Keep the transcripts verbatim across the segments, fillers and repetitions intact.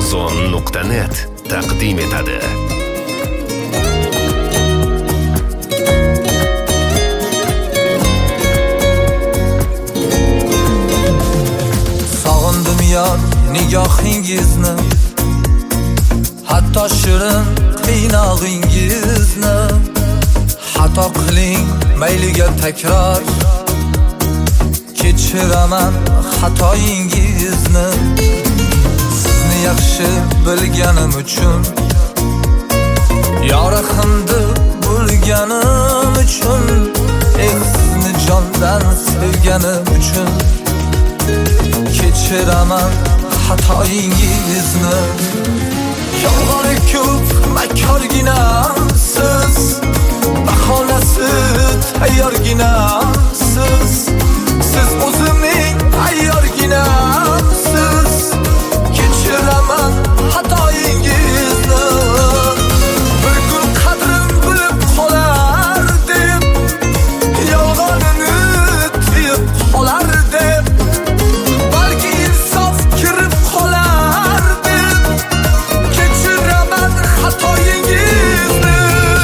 ozon nuqta net taqdim etadi. Sog'indim yor nigohingizni, hatto shirin qiynog'ingizni. Xato qiling mayliga takror, kechiraman xatoyingizni. Sizni yaxshi bilganim uchun, yorig'imni bo'lganim uchun, eh sizni jondan sevganim uchun, kechiraman xatoyingizni. Yolg'oni ko'p makorginasiz, bahonasi tayyorginasiz. Siz o'zimning ayyorginasiz, kechiraman xatoyingizni. Bir kun qadrim bilib qolar deb, yolg'onini tiyib qolar deb, balki insof kirib qolar deb, kechiraman xatoyingizni.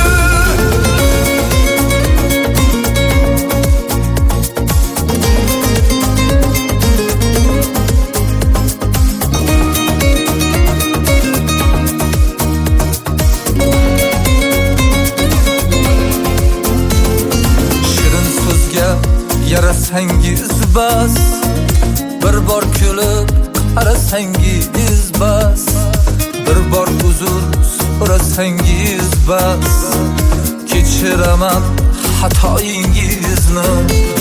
Yarasangiz bas, bir bor kulib qarasangiz bas, bir bor uzr so'rasangiz bas, kechiraman xatoyingizni.